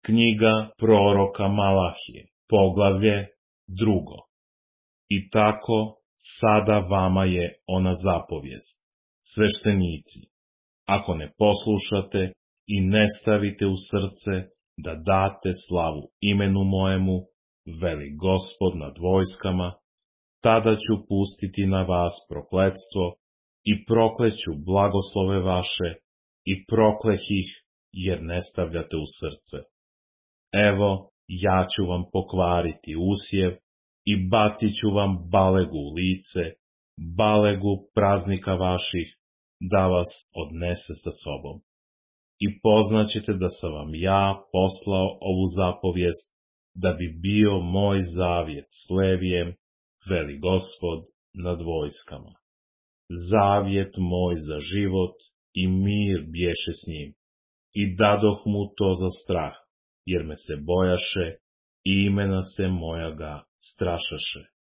Knjiga proroka Malahije, poglavlje 2. I tako sada vama je ona zapovijest, sveštenici, ako ne poslušate i ne stavite u srce da date slavu imenu mojemu, veli Gospod nad vojskama, tada ću pustiti na vas prokletstvo i prokleću blagoslove vaše i prokleh ih, jer ne stavljate u srce. Evo, ja ću vam pokvariti usjev i bacit ću vam balegu u lice, balegu praznika vaših, da vas odnese sa sobom. I poznaćete da sam vam ja poslao ovu zapovijest, da bi bio moj zavjet s Levijem, veli Gospod nad vojskama. Zavjet moj za život i mir bješe s njim, i dadoh mu to za strah, jer me se bojaše i imena se moja ga strašaše.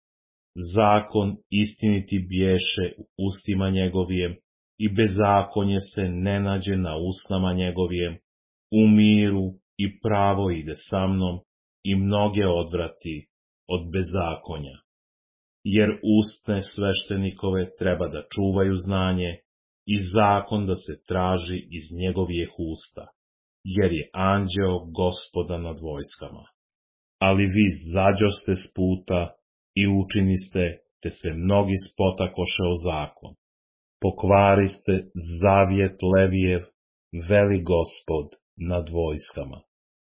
Zakon istiniti bješe u ustima njegovijem i bezakonje se ne nađe na usnama njegovijem, u miru i pravo ide sa mnom i mnoge odvrati od bezakonja. Jer ustne sveštenikove treba da čuvaju znanje i zakon da se traži iz njegovih usta, jer je anđeo Gospoda nad vojskama. Ali vi zađoste s puta i učiniste, te se mnogi spotakoše o zakon. Pokvariste zavjet Levijev, veli Gospod nad vojskama.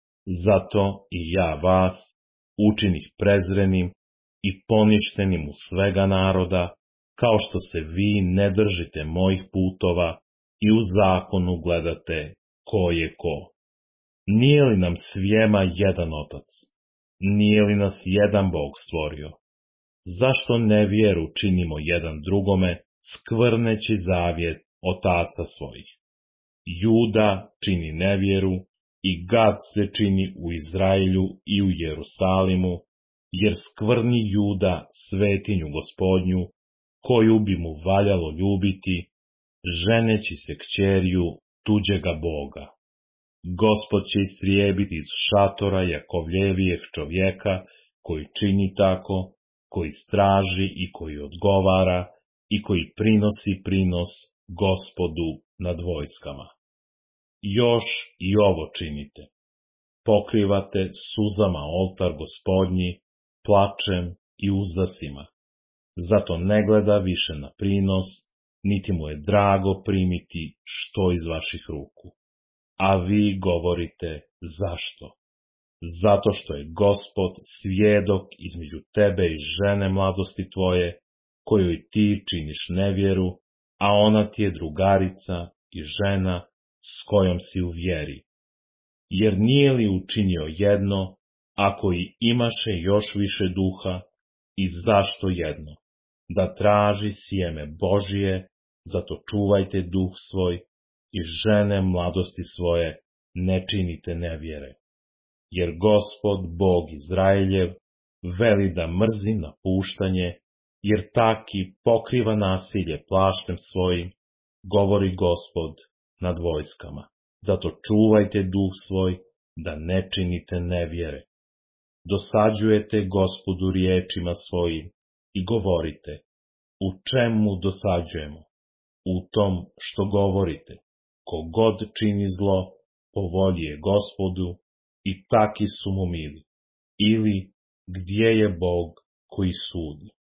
Zato i ja vas učinih prezrenim i poništenim u svega naroda, kao što se vi ne držite mojih putova i u zakonu gledate ko je ko. Nije li nam svijema jedan otac? Nije li nas jedan Bog stvorio? Zašto nevjeru činimo jedan drugome, skvrneći zavjet otaca svojih? Juda čini nevjeru i Gad se čini u Izraelju i u Jerusalimu, jer skvrni Juda svetinju Gospodnju, koju bi mu valjalo ljubiti, ženeći se kćeriju tuđega Boga. Gospod će istrijebiti iz šatora Jakovljevijeg čovjeka, koji čini tako, koji straži i koji odgovara i koji prinosi prinos Gospodu nad vojskama. Još i ovo činite. Pokrivate suzama oltar Gospodnji, plačem i uzdasima. Zato ne gleda više na prinos, niti mu je drago primiti što iz vaših ruku. A vi govorite zašto? Zato što je Gospod svjedok između tebe i žene mladosti tvoje, kojoj ti činiš nevjeru, a ona ti je drugarica i žena s kojom si u vjeri. Jer nije li učinio jedno, ako i imaše još više duha, i zašto jedno? Da traži sjeme Božije, zato čuvajte duh svoj i žene mladosti svoje ne činite nevjere. Jer Gospod Bog Izraeljev veli da mrzi napuštanje, jer taki pokriva nasilje plaštem svojim, govori Gospod nad vojskama. Zato čuvajte duh svoj, da ne činite nevjere. Dosađujete Gospodu riječima svojim i govorite, u čemu dosađujemo? U tom što govorite, kogod čini zlo, po volji je Gospodu i taki su mu mili. Ili, gdje je Bog koji sudi?